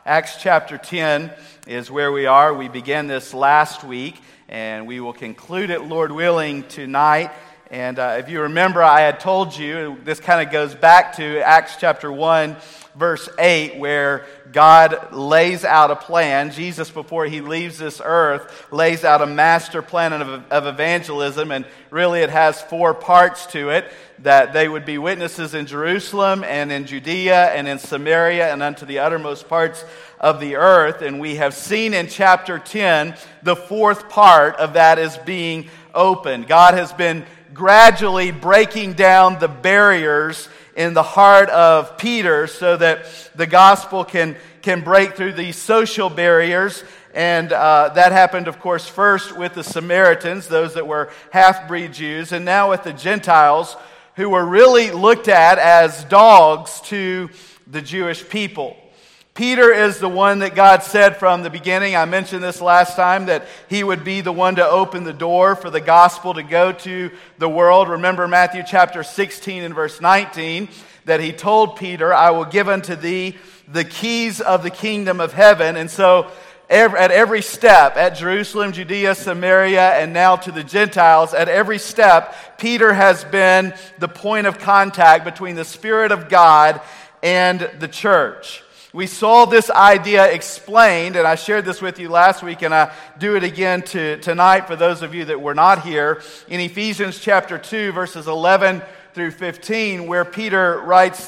Acts chapter 10 is where we are. We began this last week, and we will conclude it, Lord willing, tonight. And if you remember, I had told you, this kind of goes back to Acts chapter 1, verse 8, where God lays out a plan. Jesus, before he leaves this earth, lays out a master plan of evangelism, and really it has four parts to it, that they would be witnesses in Jerusalem and in Judea and in Samaria and unto the uttermost parts of the earth. And we have seen in chapter 10, the fourth part of that is being opened. God has been gradually breaking down the barriers in the heart of Peter so that the gospel can break through these social barriers. And that happened, of course, first with the Samaritans, those that were half-breed Jews, and now with the Gentiles, who were really looked at as dogs to the Jewish people. Peter is the one that God said from the beginning, I mentioned this last time, that he would be the one to open the door for the gospel to go to the world. Remember Matthew chapter 16 and verse 19, that he told Peter, I will give unto thee the keys of the kingdom of heaven. And so at every step, at Jerusalem, Judea, Samaria, and now to the Gentiles, at every step, Peter has been the point of contact between the Spirit of God and the church. We saw this idea explained, and I shared this with you last week, and I do it again tonight for those of you that were not here, in Ephesians chapter 2, verses 11 through 15, where Paul writes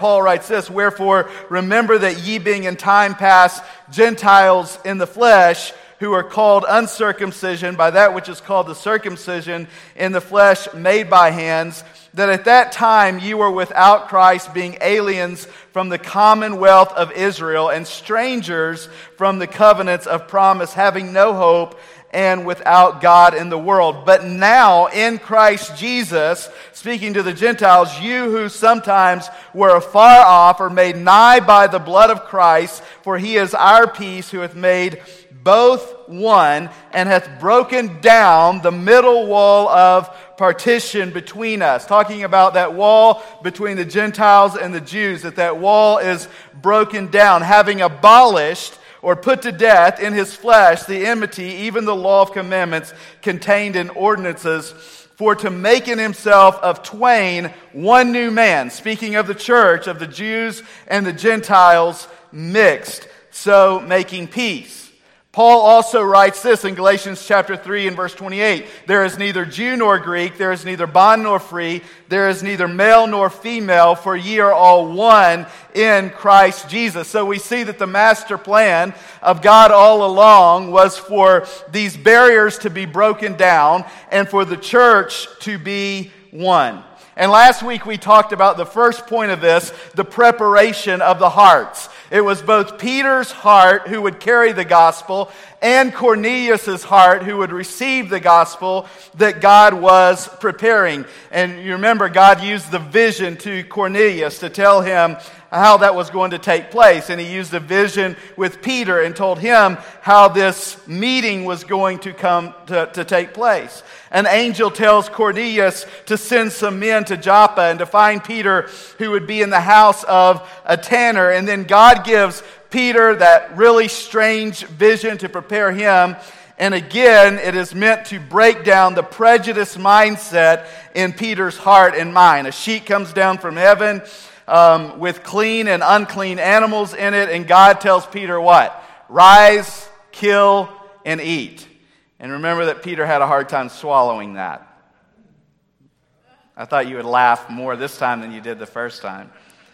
this, Wherefore remember that ye being in time past Gentiles in the flesh, who are called uncircumcision by that which is called the circumcision in the flesh made by hands, that at that time you were without Christ, being aliens from the commonwealth of Israel and strangers from the covenants of promise, having no hope and without God in the world. But now in Christ Jesus, speaking to the Gentiles, you who sometimes were afar off are made nigh by the blood of Christ, for he is our peace, who hath made both one, and hath broken down the middle wall of partition between us. Talking about that wall between the Gentiles and the Jews, that wall is broken down, having abolished or put to death in his flesh the enmity, even the law of commandments contained in ordinances, for to make in himself of twain one new man, speaking of the church, of the Jews and the Gentiles mixed, so making peace. Paul also writes this in Galatians chapter 3 and verse 28. There is neither Jew nor Greek, there is neither bond nor free, there is neither male nor female, for ye are all one in Christ Jesus. So we see that the master plan of God all along was for these barriers to be broken down and for the church to be one. And last week we talked about the first point of this, the preparation of the hearts. It was both Peter's heart who would carry the gospel and Cornelius' heart who would receive the gospel that God was preparing. And you remember God used the vision to Cornelius to tell him how that was going to take place. And he used the vision with Peter and told him how this meeting was going to come to take place. An angel tells Cornelius to send some men to Joppa and to find Peter, who would be in the house of a tanner. And then God gives Peter that really strange vision to prepare him. And again, it is meant to break down the prejudice mindset in Peter's heart and mind. A sheet comes down from heaven with clean and unclean animals in it, and God tells Peter what? Rise, kill, and eat. And remember that Peter had a hard time swallowing that. I thought you would laugh more this time than you did the first time.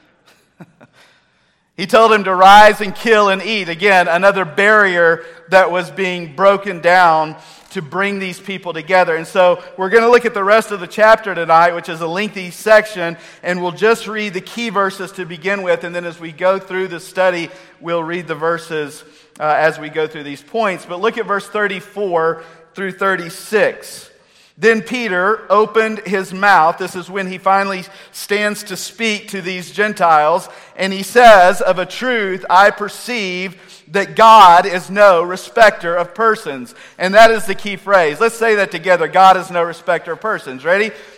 He told him to rise and kill and eat. Again, another barrier that was being broken down to bring these people together. And so we're going to look at the rest of the chapter tonight, which is a lengthy section, and we'll just read the key verses to begin with, and then as we go through the study, we'll read the verses as we go through these points. But look at verse 34 through 36. Then Peter opened his mouth. This is when he finally stands to speak to these Gentiles. And he says, of a truth, I perceive that God is no respecter of persons. And that is the key phrase. Let's say that together. God is no respecter of persons. Ready?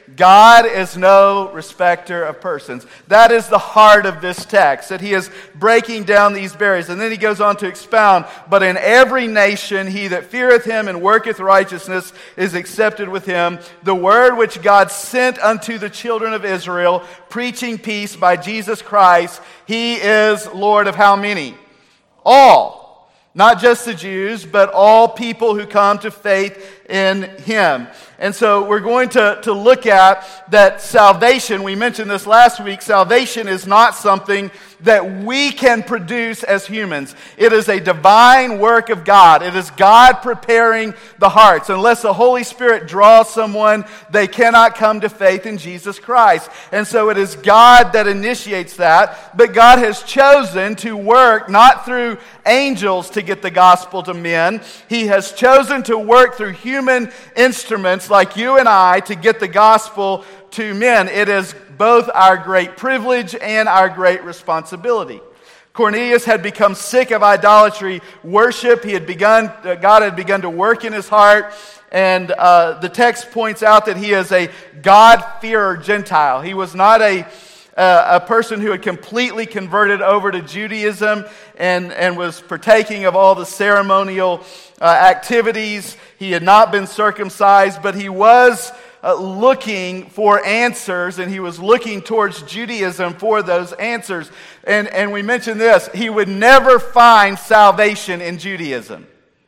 God is no respecter of persons. That is the heart of this text, that he is breaking down these barriers. And then he goes on to expound, but in every nation he that feareth him and worketh righteousness is accepted with him. The word which God sent unto the children of Israel, preaching peace by Jesus Christ, he is Lord of how many? All. Not just the Jews, but all people who come to faith in him. And so we're going to look at that salvation. We mentioned this last week. Salvation is not something that we can produce as humans. It is a divine work of God. It is God preparing the hearts. Unless the Holy Spirit draws someone, they cannot come to faith in Jesus Christ. And so it is God that initiates that. But God has chosen to work not through angels to get the gospel to men. He has chosen to work through human instruments like you and I to get the gospel to men. It is both our great privilege and our great responsibility. Cornelius had become sick of idolatry worship. God had begun to work in his heart. And the text points out that he is a God-fearer Gentile. He was not a person who had completely converted over to Judaism and was partaking of all the ceremonial activities. He had not been circumcised, but he was looking for answers, and he was looking towards Judaism for those answers. And we mentioned this, he would never find salvation in Judaism,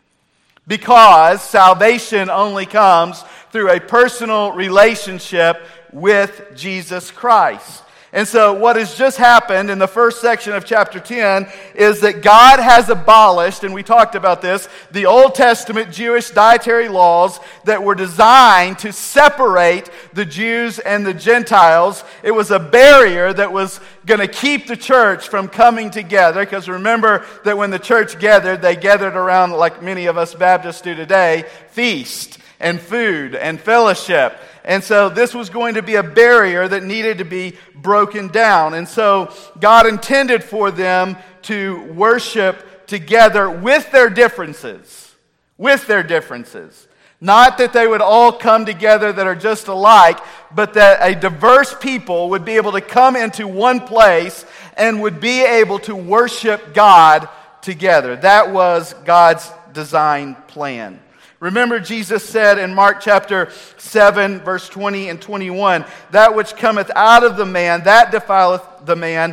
because salvation only comes through a personal relationship with Jesus Christ. And so what has just happened in the first section of chapter 10 is that God has abolished, and we talked about this, the Old Testament Jewish dietary laws that were designed to separate the Jews and the Gentiles. It was a barrier that was going to keep the church from coming together, because remember that when the church gathered, they gathered around, like many of us Baptists do today, feast and food and fellowship. And so this was going to be a barrier that needed to be broken down. And so God intended for them to worship together with their differences. With their differences. Not that they would all come together that are just alike, but that a diverse people would be able to come into one place and would be able to worship God together. That was God's design plan. Remember, Jesus said in Mark chapter 7, verse 20 and 21, that which cometh out of the man, that defileth the man,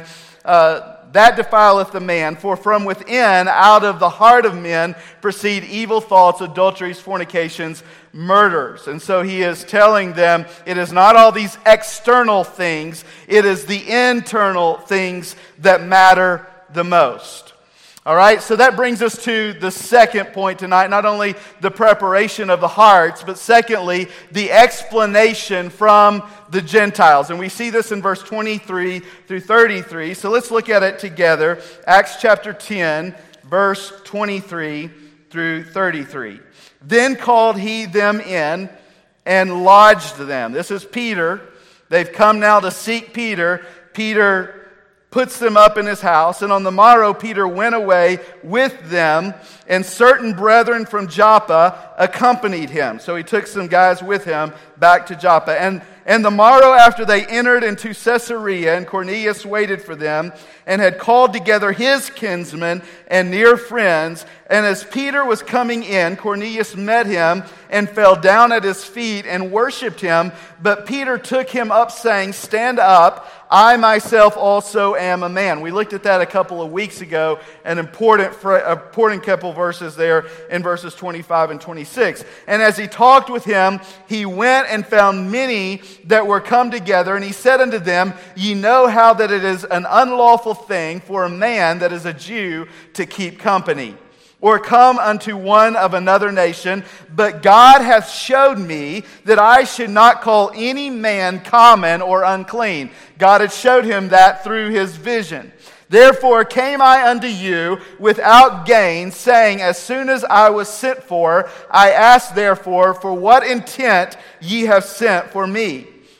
for from within, out of the heart of men, proceed evil thoughts, adulteries, fornications, murders. And so he is telling them, it is not all these external things, it is the internal things that matter the most. All right, so that brings us to the second point tonight, not only the preparation of the hearts, but secondly, the explanation from the Gentiles. And we see this in verse 23 through 33. So let's look at it together. Acts chapter 10, verse 23 through 33. Then called he them in and lodged them. This is Peter. They've come now to seek Peter. Peter puts them up in his house, and on the morrow Peter went away with them, and certain brethren from Joppa accompanied him. So he took some guys with him back to Joppa. And the morrow after they entered into Caesarea, and Cornelius waited for them, and had called together his kinsmen and near friends. And as Peter was coming in, Cornelius met him and fell down at his feet and worshipped him. But Peter took him up, saying, "Stand up, I myself also am a man." We looked at that a couple of weeks ago, an important couple verses there in verses 25 and 26. And as he talked with him, he went and found many that were come together, and he said unto them, "Ye know how that it is an unlawful thing for a man that is a Jew to keep company, or come unto one of another nation, but God hath showed me that I should not call any man common or unclean." God had showed him that through his vision. "Therefore came I unto you without gain, saying, as soon as I was sent for, I asked therefore, for what intent ye have sent for me?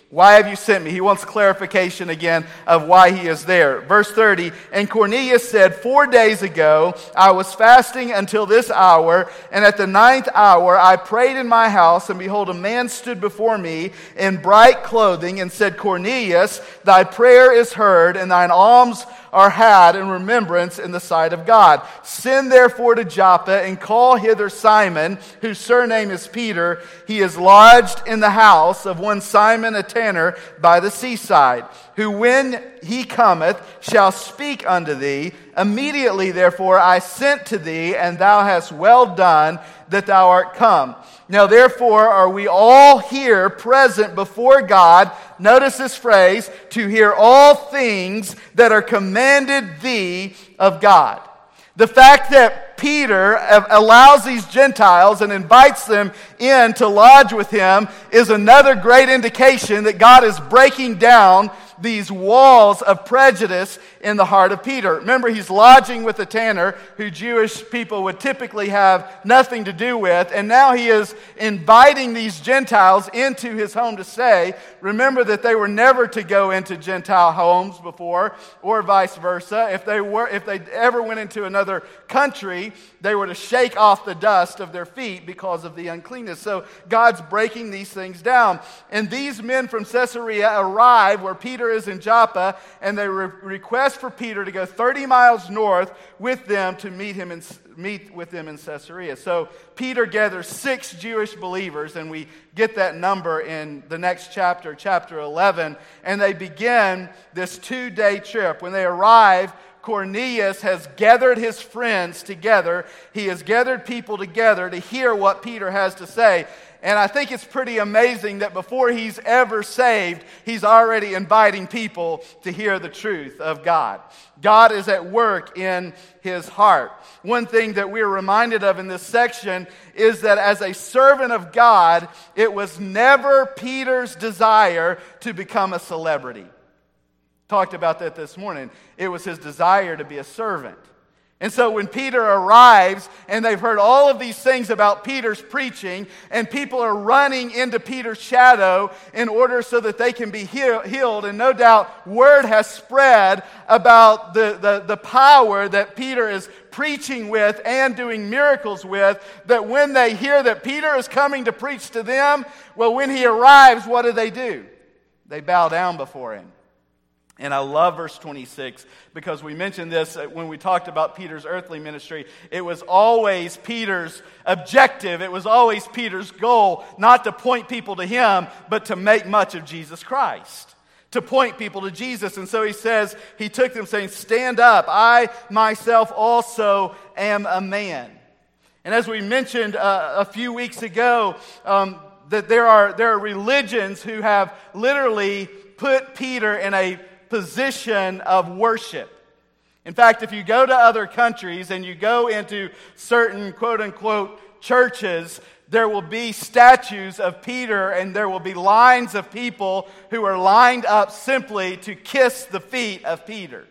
Why have you sent me? He wants clarification again of why he is there. Verse 30, and Cornelius said, 4 days ago I was fasting until this hour, and at the 9th hour I prayed in my house, and behold, a man stood before me in bright clothing, and said, Cornelius, thy prayer is heard, and thine alms are had in remembrance in the sight of God. Send therefore to Joppa, and call hither Simon, whose surname is Peter. He is lodged in the house of one Simon a tanner by the seaside, who when he cometh shall speak unto thee. Immediately therefore I sent to thee, and thou hast well done that thou art come. Now therefore are we all here present before God, notice this phrase, to hear all things that are commanded thee of God. The fact that Peter allows these Gentiles and invites them in to lodge with him is another great indication that God is breaking down these walls of prejudice in the heart of Peter. Remember, he's lodging with a tanner who Jewish people would typically have nothing to do with, and now he is inviting these Gentiles into his home to stay. Remember that they were never to go into Gentile homes before, or vice versa. If they ever went into another country, they were to shake off the dust of their feet because of the uncleanness. So God's breaking these things down. And these men from Caesarea arrive where Peter is in Joppa, and they request for Peter to go 30 miles north with them to meet with them in Caesarea. So Peter gathers 6 Jewish believers, and we get that number in the next chapter, chapter 11, and they begin this 2-day trip. When they arrive, Cornelius has gathered his friends together. He has gathered people together to hear what Peter has to say. And I think it's pretty amazing that before he's ever saved, he's already inviting people to hear the truth of God. God is at work in his heart. One thing that we're reminded of in this section is that as a servant of God, it was never Peter's desire to become a celebrity. Talked about that this morning. It was his desire to be a servant. And so when Peter arrives and they've heard all of these things about Peter's preaching, and people are running into Peter's shadow in order so that they can be healed, and no doubt word has spread about the power that Peter is preaching with and doing miracles with, that when they hear that Peter is coming to preach to them, well, when he arrives, what do? They bow down before him. And I love verse 26 because we mentioned this when we talked about Peter's earthly ministry. It was always Peter's objective. It was always Peter's goal not to point people to him, but to make much of Jesus Christ. To point people to Jesus. And so he says, he took them saying, stand up. I myself also am a man. And as we mentioned a few weeks ago, that there are religions who have literally put Peter in a position of worship. In fact, if you go to other countries and you go into certain quote-unquote churches, there will be statues of Peter, and there will be lines of people who are lined up simply to kiss the feet of Peter.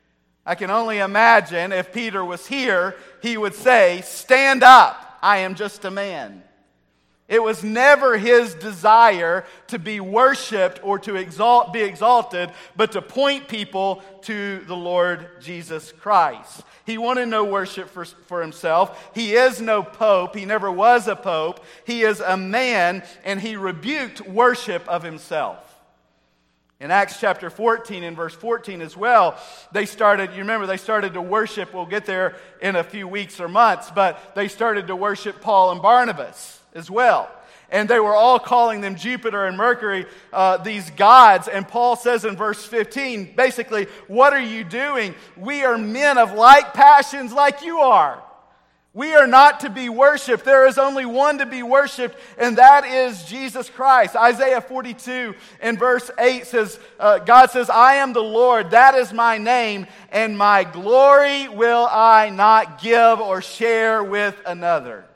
I can only imagine if Peter was here, he would say, stand up, I am just a man. It was never his desire to be worshipped or to be exalted, but to point people to the Lord Jesus Christ. He wanted no worship for himself. He is no pope. He never was a pope. He is a man, and he rebuked worship of himself. In Acts chapter 14 and verse 14 as well, they started to worship, we'll get there in a few weeks or months, but they started to worship Paul and Barnabas as well. And they were all calling them Jupiter and Mercury, these gods. And Paul says in verse 15, basically, what are you doing? We are men of like passions like you are. We are not to be worshipped. There is only one to be worshipped, and that is Jesus Christ. Isaiah 42 and verse 8 says, God says, I am the Lord, that is my name, and my glory will I not give or share with another.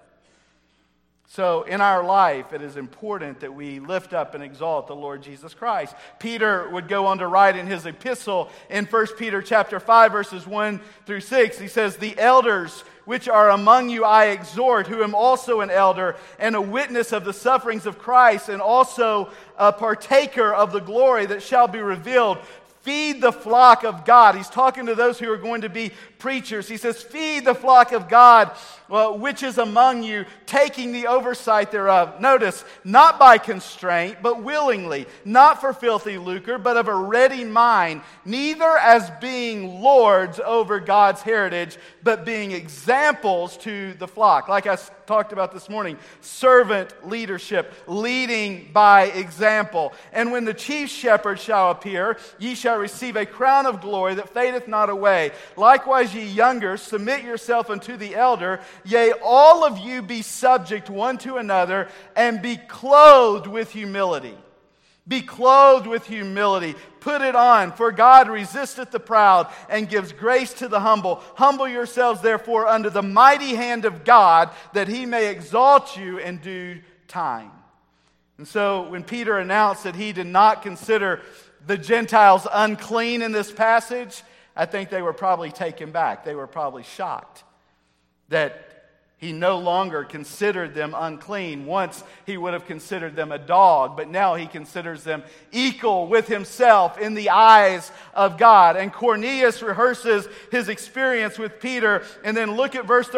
So in our life, it is important that we lift up and exalt the Lord Jesus Christ. Peter would go on to write in his epistle in 1 Peter chapter 5, verses 1 through 6, he says, the elders which are among you I exhort, who am also an elder and a witness of the sufferings of Christ, and also a partaker of the glory that shall be revealed. Feed the flock of God. He's talking to those who are going to be preachers. He says, feed the flock of God, which is among you, taking the oversight thereof. Notice, not by constraint, but willingly, not for filthy lucre, but of a ready mind, neither as being lords over God's heritage, but being examples to the flock. Like I talked about this morning, servant leadership, leading by example. And when the chief shepherd shall appear, ye shall receive a crown of glory that fadeth not away. Likewise, ye younger, submit yourself unto the elder. Yea, all of you be subject one to another, and be clothed with humility. Be clothed with humility. Put it on, for God resisteth the proud, and gives grace to the humble. Humble yourselves, therefore, under the mighty hand of God, that he may exalt you in due time. And so, when Peter announced that he did not consider the Gentiles unclean in this passage, I think they were probably taken back. They were probably shocked that he no longer considered them unclean. Once he would have considered them a dog, but now he considers them equal with himself in the eyes of God. And Cornelius rehearses his experience with Peter, and then look at verse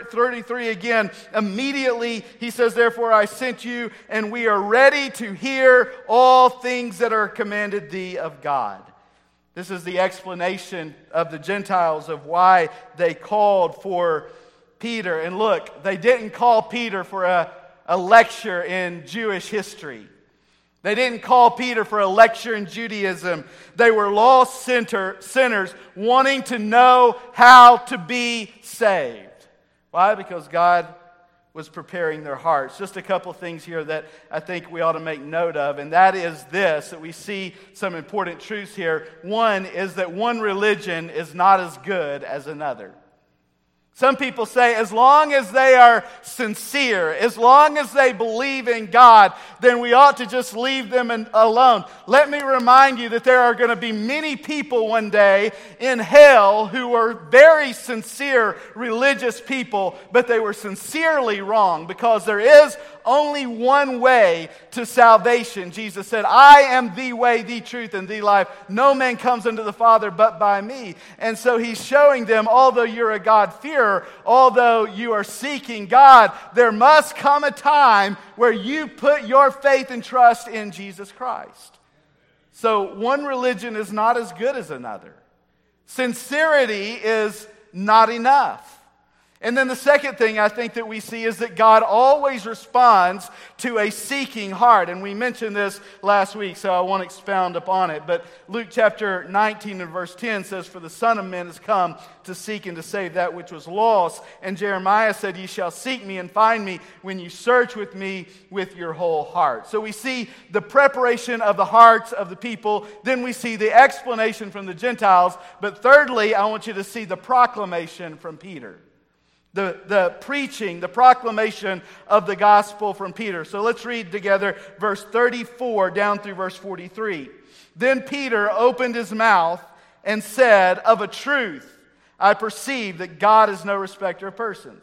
33 again. Immediately he says, therefore I sent you, and we are ready to hear all things that are commanded thee of God. This is the explanation of the Gentiles of why they called for Peter. And look, they didn't call Peter for a lecture in Jewish history. They didn't call Peter for a lecture in Judaism. They were lost sinners wanting to know how to be saved. Why? Because God was preparing their hearts. Just a couple of things here that I think we ought to make note of, and that is this, that we see some important truths here. One is that one religion is not as good as another. Some people say as long as they are sincere, as long as they believe in God, then we ought to just leave them alone. Let me remind you that there are going to be many people one day in hell who are very sincere religious people, but they were sincerely wrong, because there is only one way to salvation. Jesus said, I am the way, the truth, and the life. No man comes unto the Father but by me. And so he's showing them, although you're a God-fearer, although you are seeking God, there must come a time where you put your faith and trust in Jesus Christ. So one religion is not as good as another. Sincerity is not enough. And then the second thing I think that we see is that God always responds to a seeking heart. And we mentioned this last week, so I won't expound upon it. But Luke chapter 19 and verse 10 says, for the Son of Man is come to seek and to save that which was lost. And Jeremiah said, ye shall seek me and find me when you search with me with your whole heart. So we see the preparation of the hearts of the people. Then we see the explanation from the Gentiles. But thirdly, I want you to see the proclamation from Peter. The preaching, the proclamation of the gospel from Peter. So let's read together verse 34 down through verse 43. Then Peter opened his mouth and said, of a truth, I perceive that God is no respecter of persons.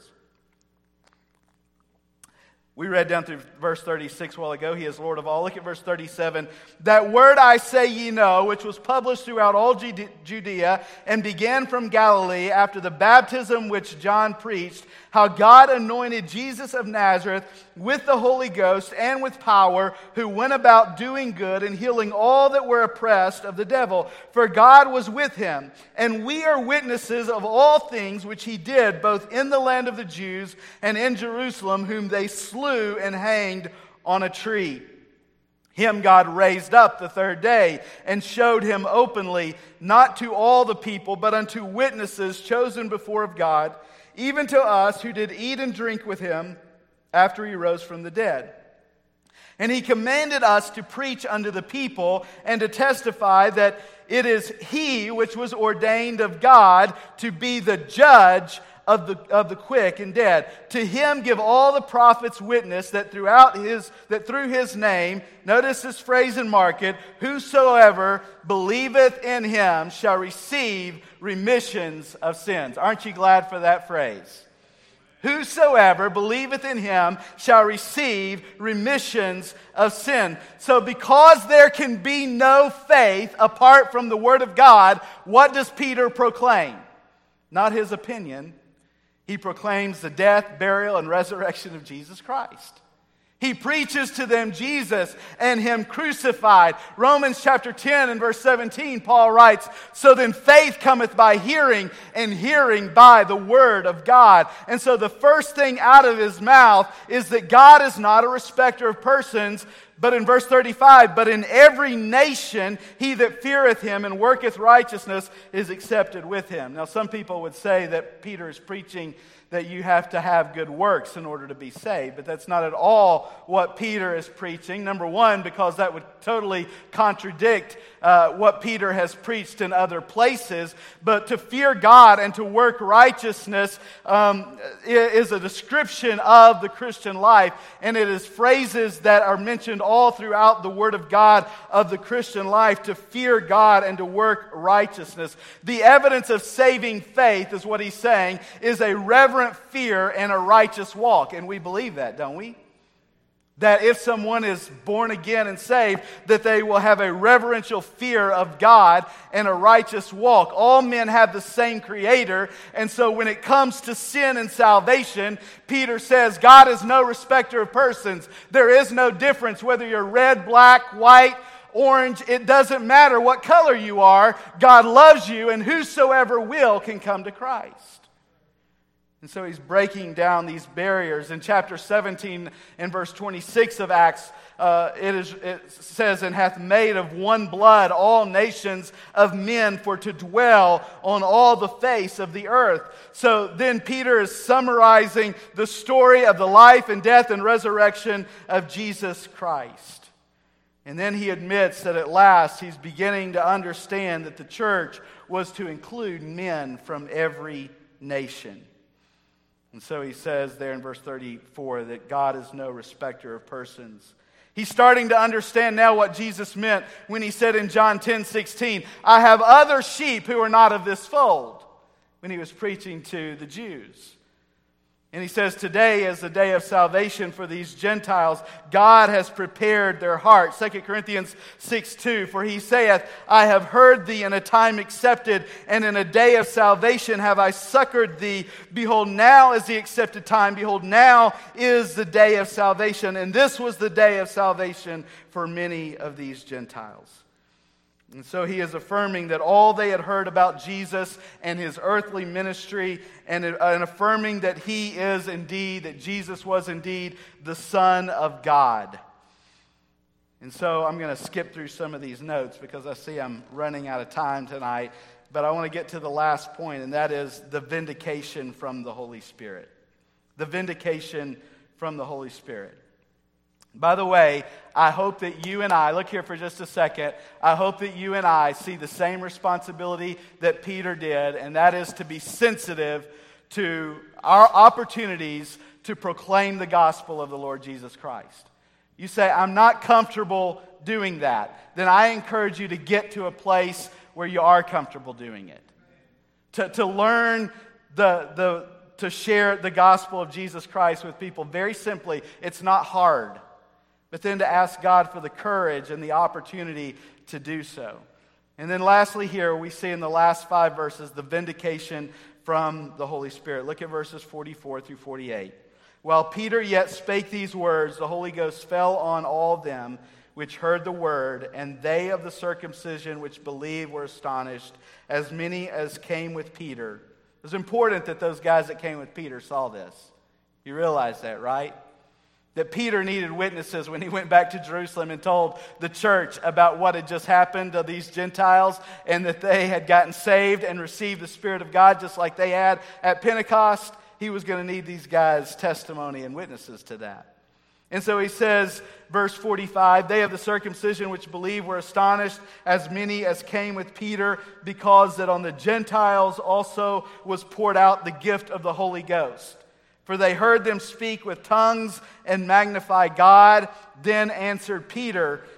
We read down through verse 36 a while ago. He is Lord of all. Look at verse 37. That word I say ye know, which was published throughout all Judea, and began from Galilee after the baptism which John preached, how God anointed Jesus of Nazareth with the Holy Ghost and with power, who went about doing good and healing all that were oppressed of the devil. For God was with him. And we are witnesses of all things which he did, both in the land of the Jews and in Jerusalem, whom they slew and hanged on a tree. Him God raised up the third day and showed him openly, not to all the people, but unto witnesses chosen before of God, even to us who did eat and drink with him after he rose from the dead. And he commanded us to preach unto the people and to testify that it is he which was ordained of God to be the judge of the quick and dead. To him give all the prophets witness that through his name, notice this phrase and mark it, whosoever believeth in him shall receive remissions of sins. Aren't you glad for that phrase? whosoever believeth in him shall receive remissions of sin. So because there can be no faith apart from the Word of God, what does Peter proclaim? Not his opinion. He proclaims the death, burial, and resurrection of Jesus Christ. He preaches to them Jesus and him crucified. Romans chapter 10 and verse 17, Paul writes, "So then faith cometh by hearing, and hearing by the word of God." And so the first thing out of his mouth is that God is not a respecter of persons. But in verse 35, "But in every nation he that feareth him and worketh righteousness is accepted with him." Now some people would say that Peter is preaching that you have to have good works in order to be saved. But that's not at all what Peter is preaching. Number one, because that would totally contradict what Peter has preached in other places. But to fear God and to work righteousness is a description of the Christian life. And it is phrases that are mentioned all throughout the Word of God of the Christian life, to fear God and to work righteousness. The evidence of saving faith, is what he's saying, is a reverent fear and a righteous walk. And we believe that, don't we? That if someone is born again and saved, that they will have a reverential fear of God and a righteous walk. All men have the same Creator, and so when it comes to sin and salvation, Peter says God is no respecter of persons. There is no difference whether you're red, black, white, orange. It doesn't matter what color you are. God loves you, and whosoever will can come to Christ. And so he's breaking down these barriers. In chapter 17 and verse 26 of Acts, it says, "And hath made of one blood all nations of men for to dwell on all the face of the earth." So then Peter is summarizing the story of the life and death and resurrection of Jesus Christ. And then he admits that at last he's beginning to understand that the church was to include men from every nation. And so he says there in verse 34 that God is no respecter of persons. He's starting to understand now what Jesus meant when he said in John 10:16, "I have other sheep who are not of this fold," when he was preaching to the Jews. And he says, "Today is the day of salvation for these Gentiles. God has prepared their hearts." 2 Corinthians 6:2, "For he saith, I have heard thee in a time accepted, and in a day of salvation have I succored thee. Behold, now is the accepted time. Behold, now is the day of salvation." And this was the day of salvation for many of these Gentiles. And so he is affirming that all they had heard about Jesus and his earthly ministry, and affirming that he is indeed, that Jesus was indeed the Son of God. And so I'm going to skip through some of these notes because I see I'm running out of time tonight. But I want to get to the last point, and that is the vindication from the Holy Spirit. The vindication from the Holy Spirit. By the way, I hope that you and I, look here for just a second, I hope that you and I see the same responsibility that Peter did, and that is to be sensitive to our opportunities to proclaim the gospel of the Lord Jesus Christ. You say, "I'm not comfortable doing that." Then I encourage you to get to a place where you are comfortable doing it. To learn to share the gospel of Jesus Christ with people. Very simply, it's not hard. But then to ask God for the courage and the opportunity to do so. And then lastly here, we see in the last 5 verses the vindication from the Holy Spirit. Look at verses 44 through 48. "While Peter yet spake these words, the Holy Ghost fell on all them which heard the word, and they of the circumcision which believed were astonished, as many as came with Peter." It was important that those guys that came with Peter saw this. You realize that, right? That Peter needed witnesses when he went back to Jerusalem and told the church about what had just happened to these Gentiles, and that they had gotten saved and received the Spirit of God just like they had at Pentecost. He was going to need these guys' testimony and witnesses to that. And so he says, verse 45, "They of the circumcision which believed were astonished, as many as came with Peter, because that on the Gentiles also was poured out the gift of the Holy Ghost. For they heard them speak with tongues and magnify God. Then answered Peter,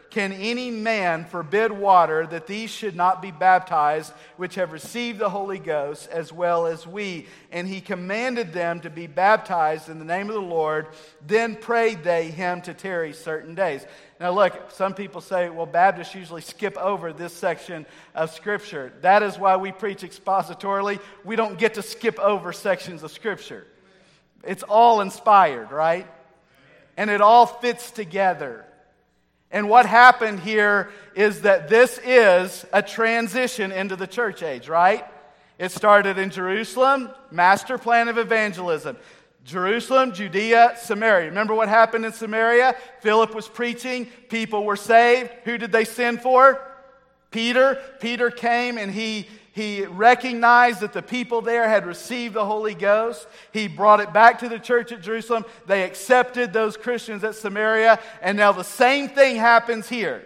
can any man forbid water that these should not be baptized, which have received the Holy Ghost, as well as we? And he commanded them to be baptized in the name of the Lord. Then prayed they him to tarry certain days. Now look, some people say, well, Baptists usually skip over this section of Scripture. That is why we preach expositorily. We don't get to skip over sections of Scripture. It's all inspired, right? And it all fits together. And what happened here is that this is a transition into the church age, right? It started in Jerusalem, master plan of evangelism. Jerusalem, Judea, Samaria. Remember what happened in Samaria? Philip was preaching. People were saved. Who did they send for? Peter. Peter came and he recognized that the people there had received the Holy Ghost. He brought it back to the church at Jerusalem. They accepted those Christians at Samaria. And now the same thing happens here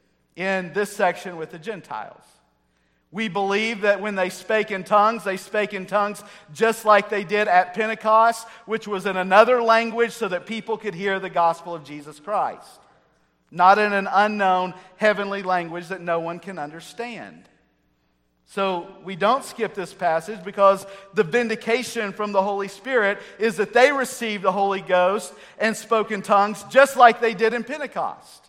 in this section with the Gentiles. We believe that when they spake in tongues just like they did at Pentecost, which was in another language so that people could hear the gospel of Jesus Christ. Not in an unknown heavenly language that no one can understand. So we don't skip this passage because the vindication from the Holy Spirit is that they received the Holy Ghost and spoke in tongues just like they did in Pentecost,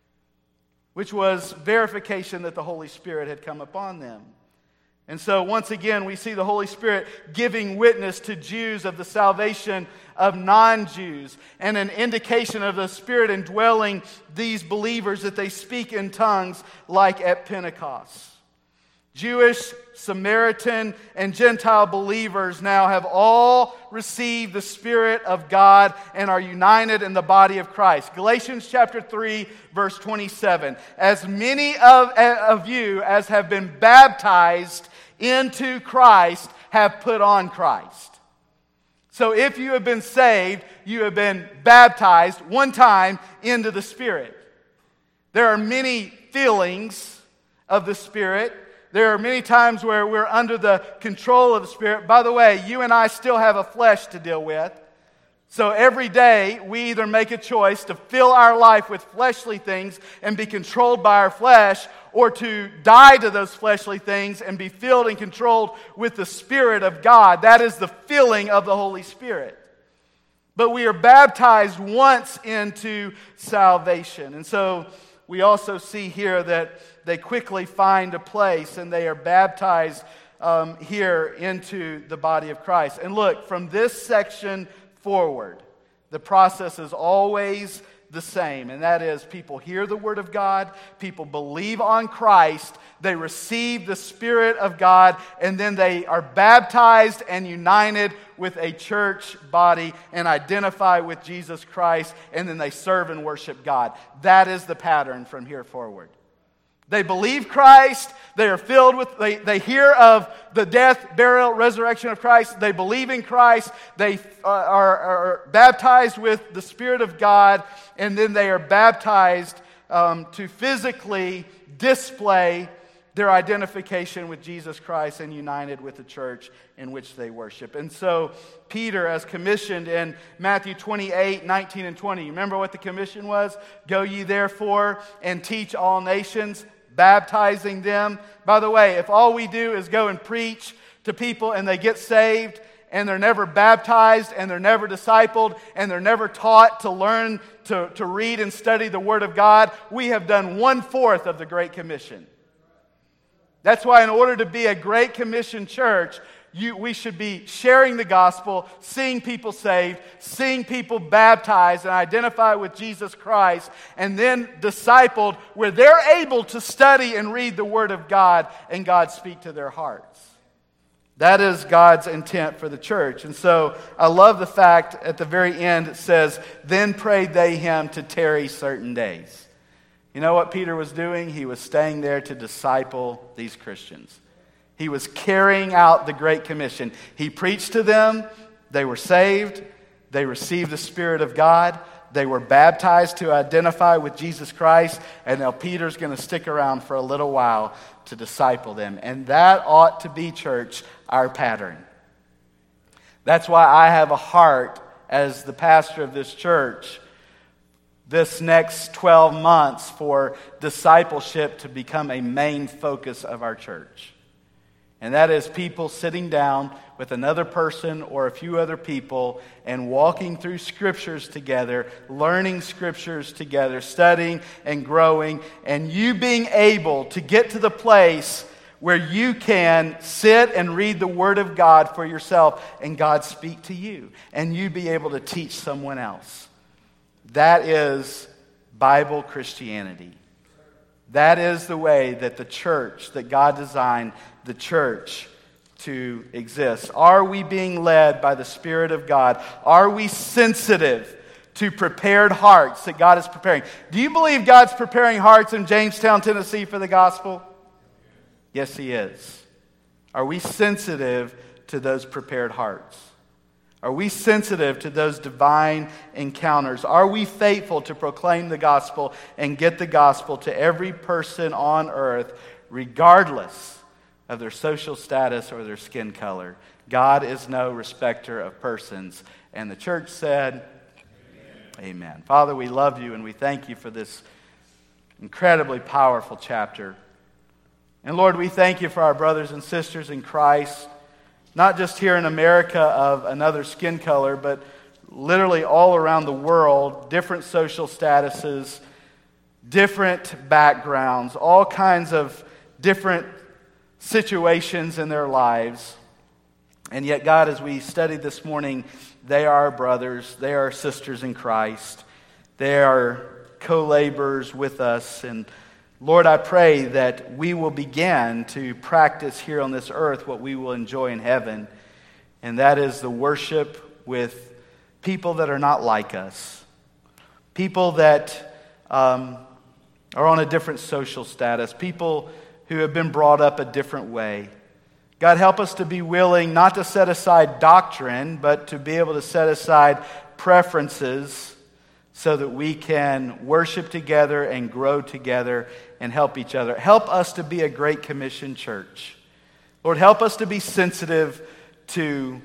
which was verification that the Holy Spirit had come upon them. And so once again, we see the Holy Spirit giving witness to Jews of the salvation of non-Jews and an indication of the Spirit indwelling these believers that they speak in tongues like at Pentecost. Jewish, Samaritan, and Gentile believers now have all received the Spirit of God and are united in the body of Christ. Galatians chapter 3, verse 27. As many of you as have been baptized into Christ have put on Christ. So if you have been saved, you have been baptized one time into the Spirit. There are many feelings of the Spirit. There are many times where we're under the control of the Spirit. By the way, you and I still have a flesh to deal with. So every day we either make a choice to fill our life with fleshly things and be controlled by our flesh, or to die to those fleshly things and be filled and controlled with the Spirit of God. That is the filling of the Holy Spirit. But we are baptized once into salvation. And so we also see here that they quickly find a place and they are baptized here into the body of Christ. And look, from this section forward, the process is always the same. And that is, people hear the Word of God, people believe on Christ, they receive the Spirit of God, and then they are baptized and united with a church body and identify with Jesus Christ, and then they serve and worship God. That is the pattern from here forward. They believe Christ. They are filled with, they hear of the death, burial, resurrection of Christ. They believe in Christ. They are baptized with the Spirit of God. And then they are baptized to physically display their identification with Jesus Christ and united with the church in which they worship. And so Peter, as commissioned in Matthew 28, 19 and 20, you remember what the commission was? Go ye therefore and teach all nations, baptizing them. By the way, if all we do is go and preach to people and they get saved and they're never baptized and they're never discipled and they're never taught to learn to read and study the Word of God, we have done 1/4 of the Great Commission. That's why in order to be a Great Commission church, we should be sharing the gospel, seeing people saved, seeing people baptized and identify with Jesus Christ, and then discipled where they're able to study and read the Word of God and God speak to their hearts. That is God's intent for the church. And so I love the fact at the very end it says, then prayed they him to tarry certain days. You know what Peter was doing? He was staying there to disciple these Christians. He was carrying out the Great Commission. He preached to them. They were saved. They received the Spirit of God. They were baptized to identify with Jesus Christ. And now Peter's going to stick around for a little while to disciple them. And that ought to be, church, our pattern. That's why I have a heart as the pastor of this church this next 12 months for discipleship to become a main focus of our church. And that is people sitting down with another person or a few other people and walking through scriptures together, learning scriptures together, studying and growing, and you being able to get to the place where you can sit and read the Word of God for yourself and God speak to you and you be able to teach someone else. That is Bible Christianity. That is the way that the church, that God designed the church to exist. Are we being led by the Spirit of God? Are we sensitive to prepared hearts that God is preparing? Do you believe God's preparing hearts in Jamestown, Tennessee for the gospel? Yes, He is. Are we sensitive to those prepared hearts? Are we sensitive to those divine encounters? Are we faithful to proclaim the gospel and get the gospel to every person on earth, regardless of their social status or their skin color? God is no respecter of persons. And the church said, Amen. Father, we love you and we thank you for this incredibly powerful chapter. And Lord, we thank you for our brothers and sisters in Christ, not just here in America of another skin color, but literally all around the world, different social statuses, different backgrounds, all kinds of different situations in their lives. And yet, God, as we studied this morning, they are our brothers, they are our sisters in Christ, they are co-laborers with us. And Lord, I pray that we will begin to practice here on this earth what we will enjoy in heaven, and that is the worship with people that are not like us, people that are on a different social status, people who have been brought up a different way. God, help us to be willing not to set aside doctrine, but to be able to set aside preferences so that we can worship together and grow together and help each other. Help us to be a Great Commission church. Lord, help us to be sensitive to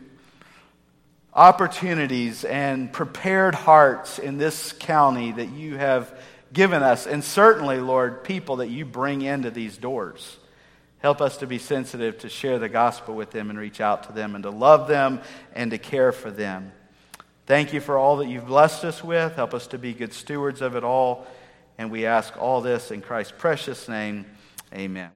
opportunities and prepared hearts in this county that you have given us. And certainly, Lord, people that you bring into these doors. Help us to be sensitive to share the gospel with them and reach out to them and to love them and to care for them. Thank you for all that you've blessed us with. Help us to be good stewards of it all. And we ask all this in Christ's precious name. Amen.